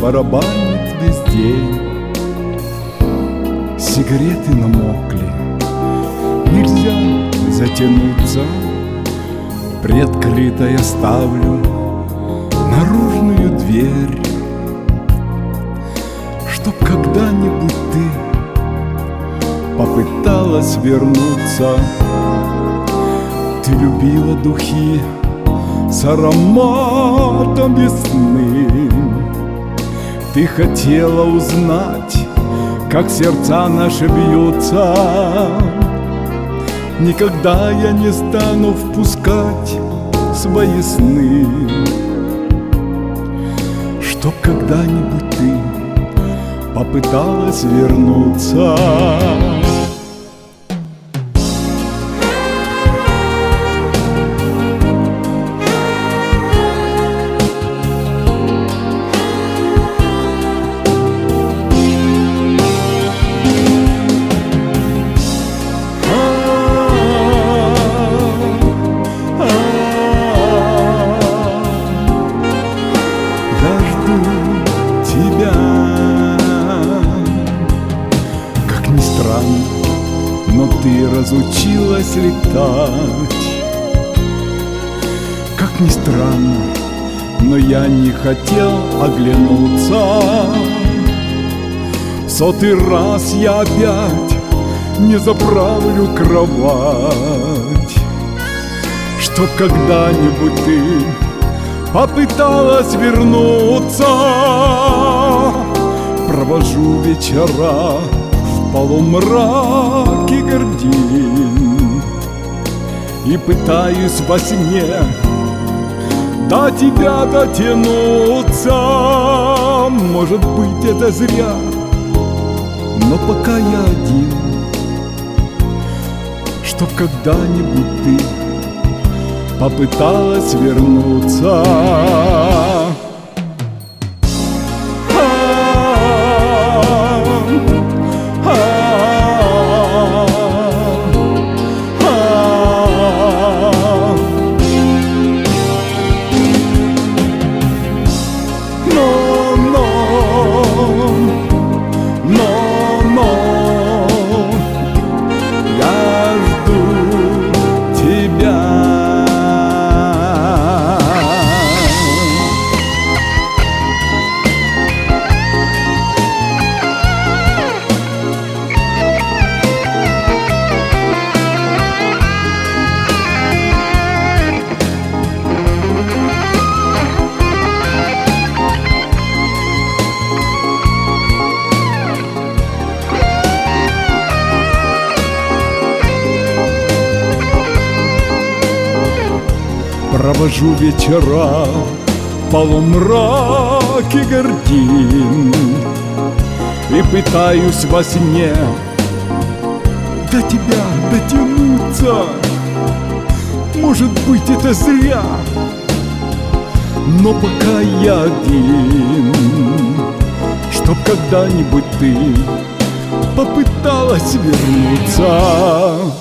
барабанит весь день. Сигареты намокли, нельзя затянуться. Приоткрытой оставлю наружную дверь, чтоб когда-нибудь ты попыталась вернуться. Ты любила духи с ароматом весны. Ты хотела узнать, как сердца наши бьются. Никогда я не стану впускать свои сны, чтоб когда-нибудь ты попыталась вернуться. Но ты разучилась летать. Как ни странно, но я не хотел оглянуться. В сотый раз я опять не заправлю кровать, чтоб когда-нибудь ты попыталась вернуться. Провожу вечера в полумраке гардин и пытаюсь во сне до тебя дотянуться. Может быть, это зря, но пока я один, чтоб когда-нибудь ты попыталась вернуться. Провожу вечера в полумраке гардин и пытаюсь во сне до тебя дотянуться. Может быть, это зря, но пока я один, чтоб когда-нибудь ты попыталась вернуться.